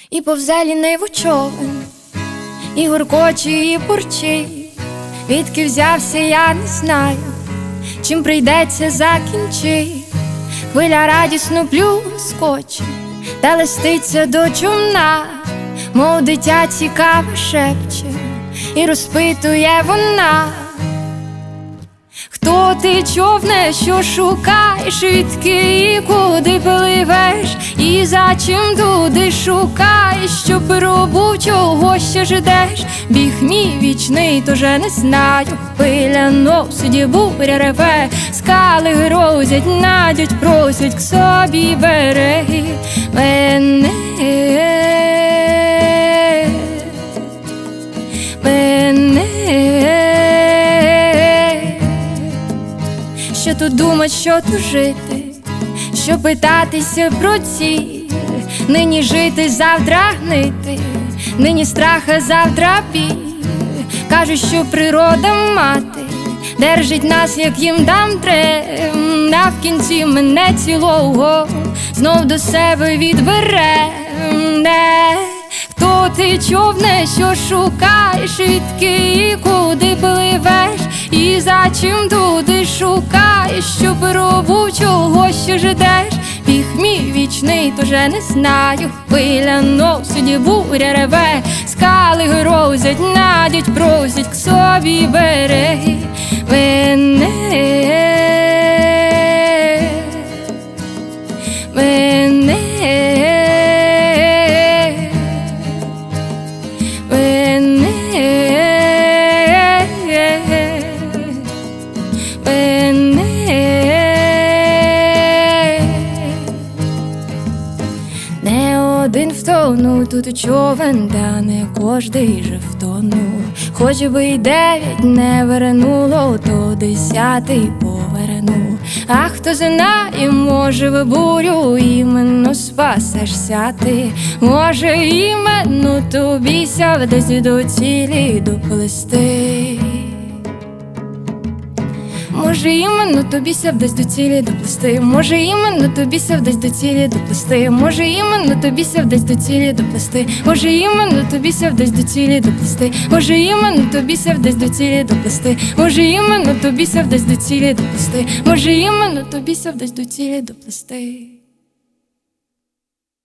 І повзе лінивий човен, і гуркоче, і бурчить. Відки взявся, я не знаю, чим прийдеться закінчить. Хвиля радісно плюскоче, та листиться до човна, мов дитя цікаве шепче, і розпитує вона: хто ти, човне, що шукаєш, відки і куди пливеш, і за чим туди шукаєш, що пробув, чого ще ждеш? Біг мій вічний, то же не знаю. Хвиля носить, буря реве, скали грозять, надять, просять к собі береги мене. Що тут думать, що тут жити, що питатися про ціль. Нині жити, завтра гнити, нині страх, а завтра біль. Кажуть, що природа мати держить нас, як їм дам трем, а в кінці мене цілого знов до себе відбере. Хто ти, човне, що шукаєш, відки і куди пливеш, і за чим туди шукаєш, що пробув, чого ще ждеш? Біг мій вічний, то же не знаю. Хвиля носить, буря реве, скали грозять, надять, просять к собі береги мене. Не один втонув тут човен, та не кожний же втонув. Хоч би й 9 не вернуло, то 10-й повернув. А хто знає, може в бурю іменно спасешся ти, може іменно тобі ся десь до цілі доплисти. Може іменно тобі ся десь до цілі доплисти, може іменно тобі ся десь до цілі доплисти, може іменно тобі ся десь до цілі доплисти, може іменно тобі ся десь до цілі доплисти, може іменно тобі ся десь до цілі доплисти, може іменно тобі ся десь до цілі доплисти, може іменно тобі ся десь до цілі доплисти.